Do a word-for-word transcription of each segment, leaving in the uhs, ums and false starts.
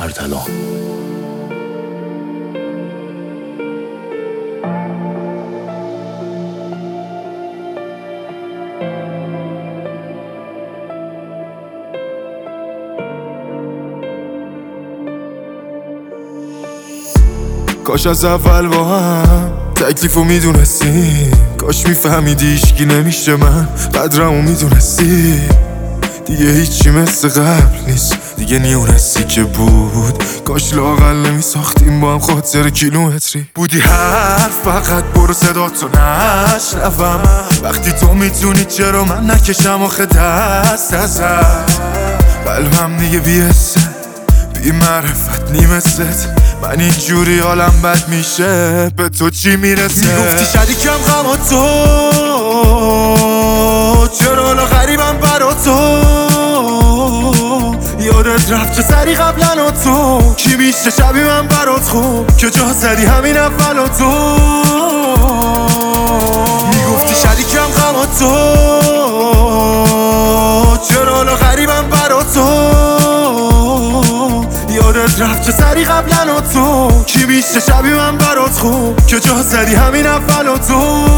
اردلان. کاش از اول با هم تکلیفو میدونستی، کاش میفهمیدی هیچکی نمیشه من قدرمو میدونستی. دیگه هیچی مثل قبل نیست، دیگه نیونستی که بود. کاش لااقل نمیساختیم با هم خاطر کیلومتری. بودی حرف فقط برو صداتو نشنوم، وقتی تو میتونی چرا من نکشم آخه دست ازت. قلبم دیگه بیسته بی معرفت نیمست، من اینجوری حالم بد میشه به تو چی میرسه؟ میگفتی شریکم غم تو، چرا حالا غریبم برا تو؟ یادت رفت چه سری قبلا تو، کی میشه شبی من برات خوب که جا زدی همین اول تو. میگفتی شریکم غم تو، چرا حالا غریبم برا تو؟ یادت رفت چه سری قبلا تو، کی میشه شبی من برات خوب که جا زدی همین اول تو.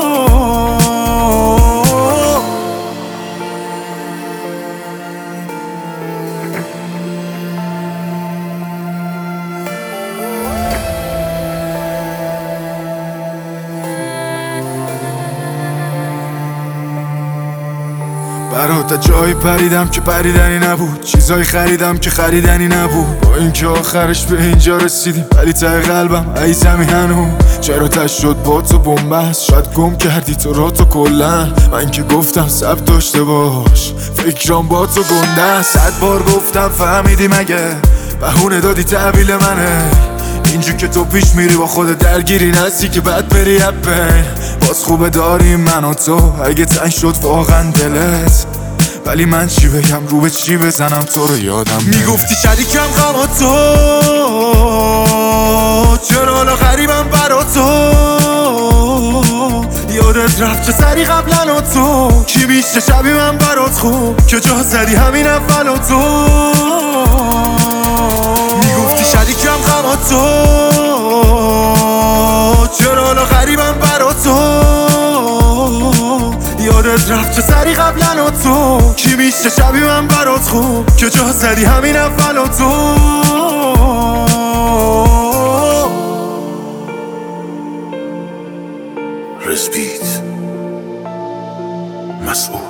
برات جایی پریدم که پریدنی نبود، چیزایی خریدم که خریدنی نبود. با اینکه آخرش به اینجا رسیدیم ولی ته قلبم عیزمی هنوز. چرا تش شد با تو بنبست، شاید گم کردی تو را تو کلن. من که گفتم ثبت داشته باش، فکرام با تو گنده. صد بار گفتم فهمیدی مگه، بهونه دادی تحویل منه. اینجور که تو پیش میری با خود درگیری نستی که بعد بری اپن. باز خوبه داریم من و تو، اگه تنگ شد واقعا دلت، ولی من چی بگم رو به چی بزنم تو رو یادم. میگفتی شریکم غم تو، چرا حالا غریبم برا تو؟ یادت رفت چه سری قبلا تو، کی میشه شبی من برات خوب که جا زدی همین اول تو. میگفتی شریکم غم تو، چرا حالا غریبم برا تو؟ یادت رفت چه سری قبلا تو، کی میشه شبی من برات خوب که جا زدی همین اول تو. رزبیت مسئول